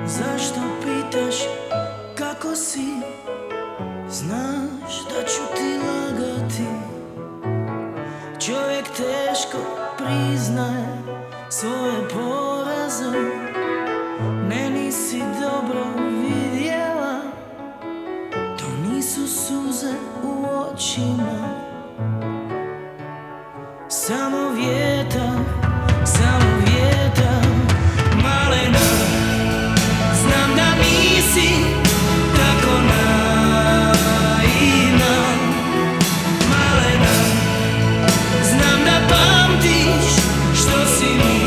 Zašto pitaš kako si? Znaš da ću ti lagati. Čovjek teško priznaje svoje poraze. Ne, nisi dobro vidjela, to nisu suze u očima. Samo vjetar, samo vjetar. Malena, znam da nisi tako naivna. Malena, znam da pamtiš što si mi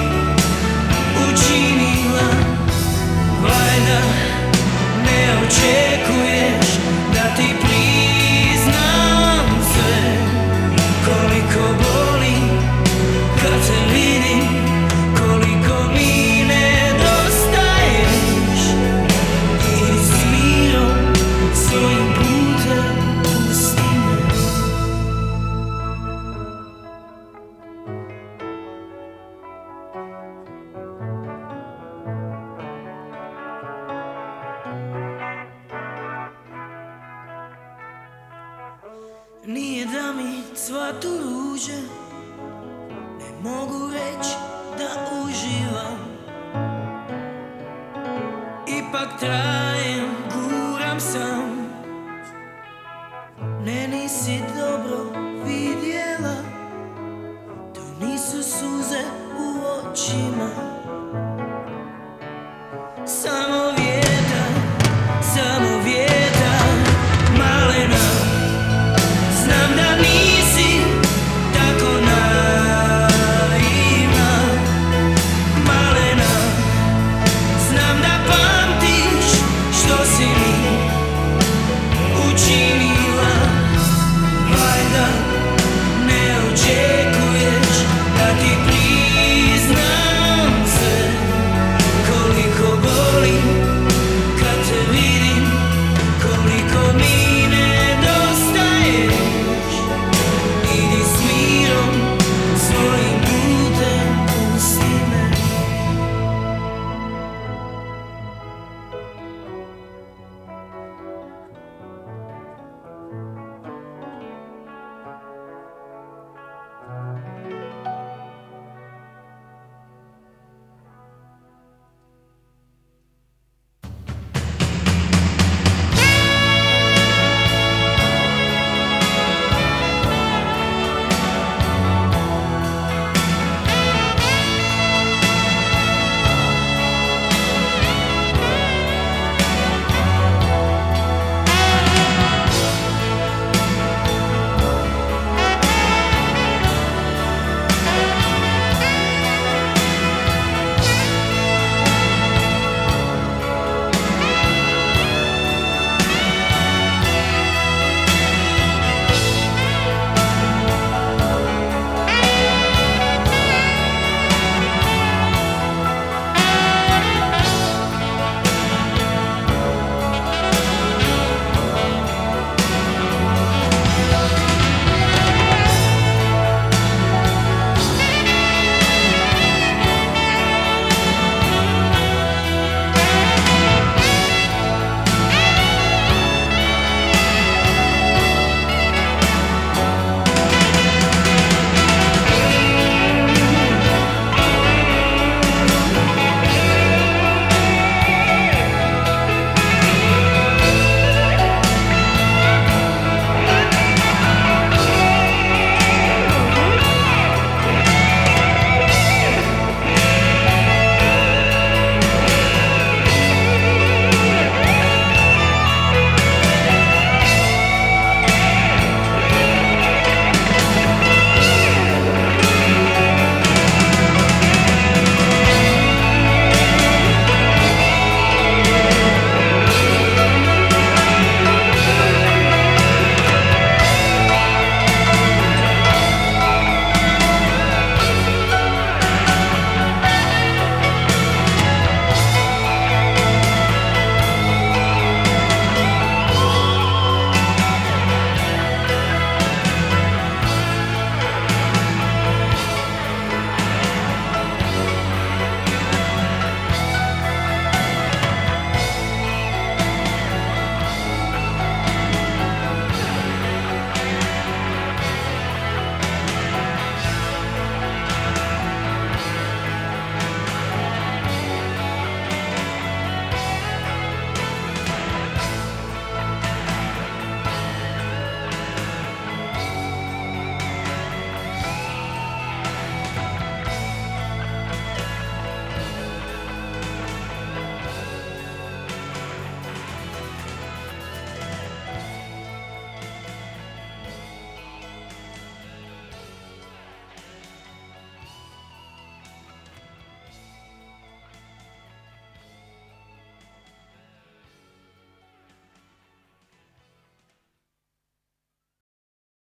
učinila. Valjda ne očekuješ da ti priznam sve. Koliko boli kad te vidim, koliko mi nedostaješ. I s mirom svojim putem pusti me. Nije da mi cvatu ruže, ne mogu reći da uživam. Ipak trajem, guram sam. Ne, nisi dobro vidjela, to nisu suze u očima. Samo vjetar, samo